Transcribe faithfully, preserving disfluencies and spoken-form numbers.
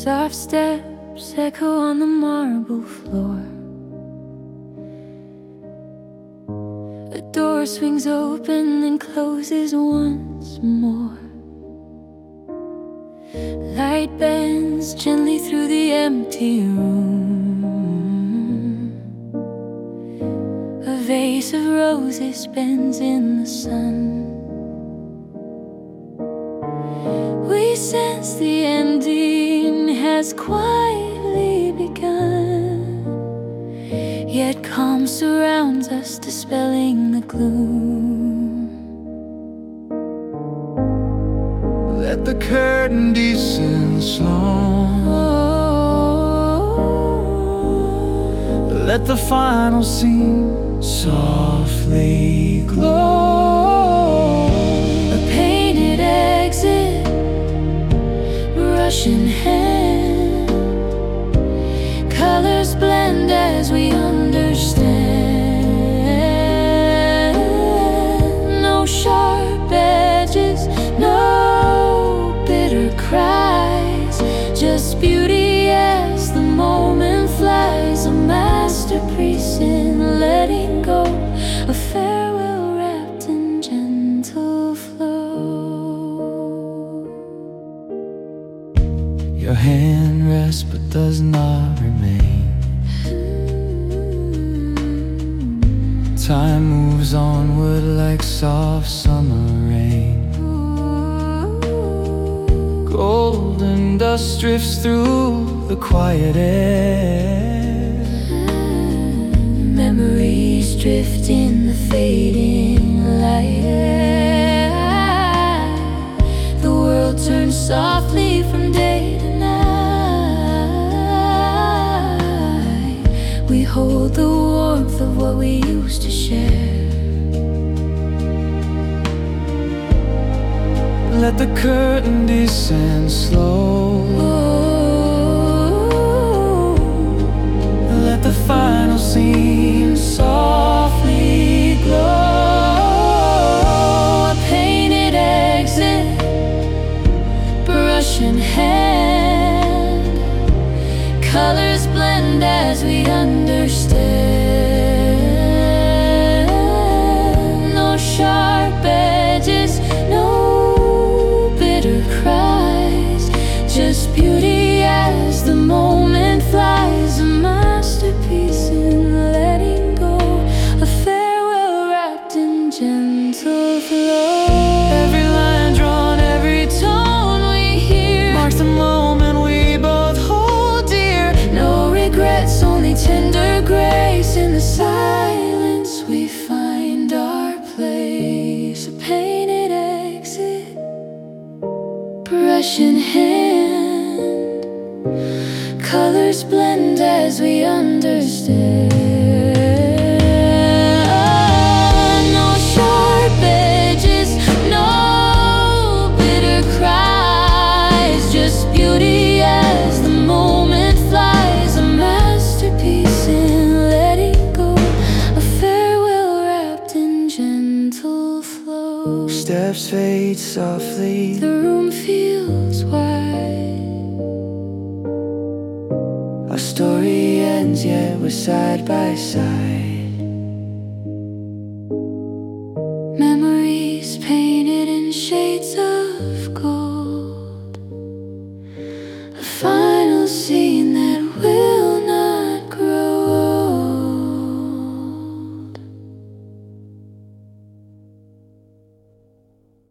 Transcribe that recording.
Soft steps echo on the marble floor. A door swings open and closes once more. Light bends gently through the empty room. A vase of roses bends in the sun. We sense the ending has quietly begun, yet calm surrounds us, dispelling the gloom. Let the curtain descend slow. Let the final scene softly glow. A painted exit, brush in hand. Colors blend as we understand. No sharp edges, no bitter cries, just beauty as the moment flies. A masterpiece in letting go, a farewell wrapped in gentle flow. Your hand rests but does not remain. Time moves onward like soft summer rain. Golden dust drifts through the quiet air. Memories drift in the fading light. The world turns softly from day to night. We hold the warmth of what we used to share. Let the curtain descend slow. Let the final scene softly glow. A painted exit, brush in hand. Colors blend as we understand. No sharp edges, no bitter cries, just beauty as the moment flies. A masterpiece in letting go, a farewell wrapped in gentle flow. Every line drawn, every tone we hear marks the moment we both hold dear. No regrets, only tender grace. In the silence we find our place. A painted exit, brush in hand. Colors blend as we understand. No sharp edges, no bitter cries, just beauty as the moment flies. A masterpiece in letting go, a farewell wrapped in gentle flow. Steps fade softly. The room feels wide. Our story ends, yet we're side by side.